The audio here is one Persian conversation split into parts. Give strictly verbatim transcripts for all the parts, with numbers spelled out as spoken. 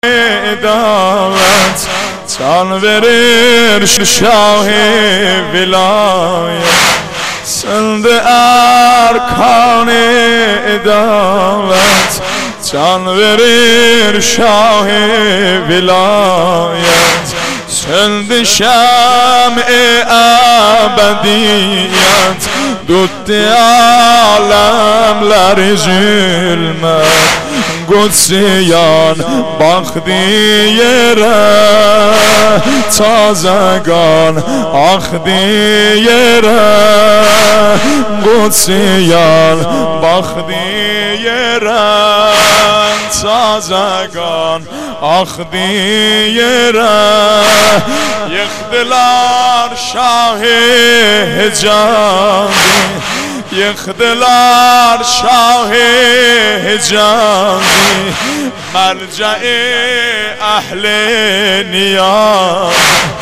عدالت جان verir شاه ولایت سند ارکان عدالت جان verir شاه ولایت سند شمع ابدیت دوت عالمler zulmet قدسیان باخدیره تازگان آخدیره قدسیان باخدیره تازگان آخدیره یخدلار شاه حجازی یخدلار شاه حجازی مرجع اهل نیاز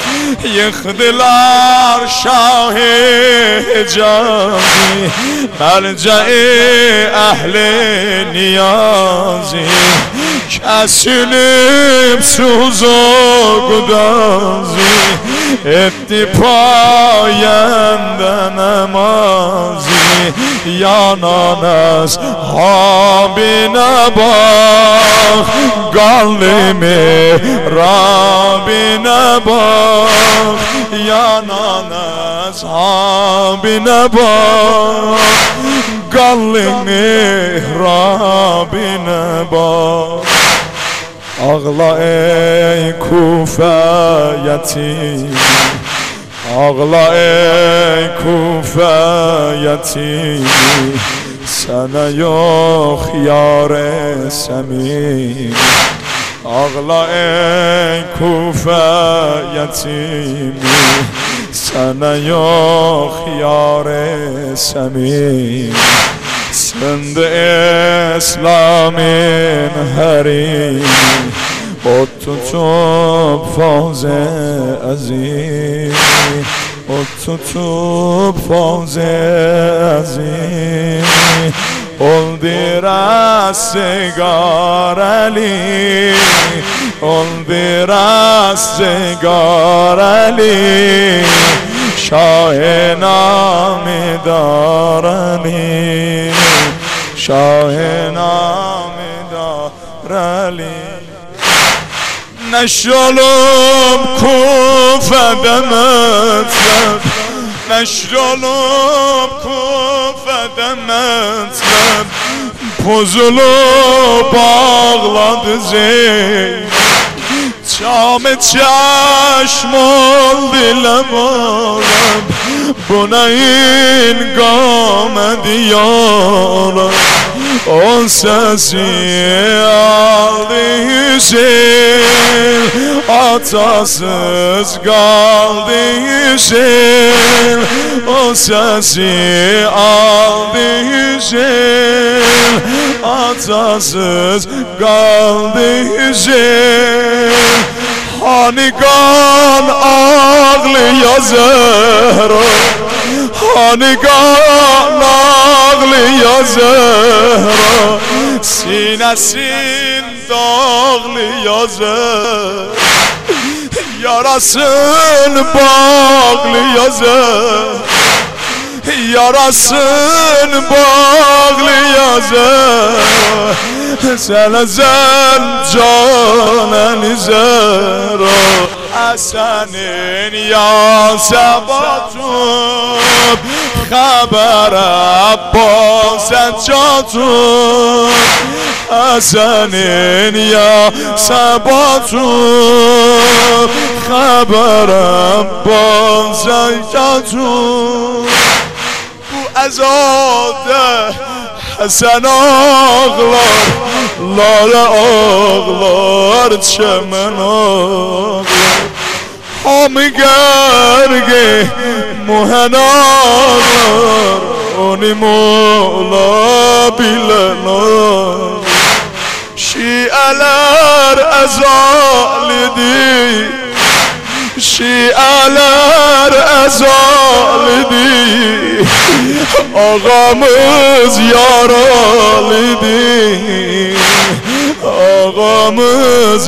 یخدلار شاه حجازی مرجع اهل نیازی کسیلیم سوز و گدازی اتی پاینده نمازی یانان از حابی نباخ گالمی رابی نباخ یانان از حابی نباخ گالمی رابی نباخ ağla ey Kufe yetimi ağla ey Kufe yetimi sana yok yâre semim ağla ey Kufe yetimi sana yok yâre semim سند اسلامین هری با تو تو فاز عظیم با تو تو فاز عظیم اولدی رستگار علی اولدی رستگار علی شاه نامدار علی شاه نامدار علی نشالم کوفه دمطلب نشالم کوفه دمطلب پوزلو bağladı zeyn Çam çeşm ol dilem olam Buna ingam ediyorum O sesi aldı Hüseyin Atasız kaldı Hüseyin O sesi aldı Hüseyin Atasız kaldı Hüseyin Hani kan ağlıyor Zehra Hani kan ağlıyor Zehra Sinesin dağlıyor Zehra Yarasın bağlıyor Zehra Yarasın bağlıyor Zehra Sen zen canen Zehra Senin ya sebatun Haber Abbas etcatun Senin ya sebatun Haber Abbas etcatun Bu ezade Sen ağlar Lale ağlar Çemen ağlar Hamı gerge Muhen ağlar Onu mola bilen ağlar Şialar ezalidi Şialar ezalidi Ağamız yaralıydı ağamız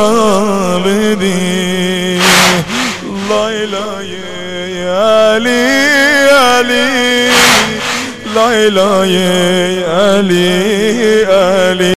yaralıdır. Lay lay Ali Ali, lay lay Ali Ali.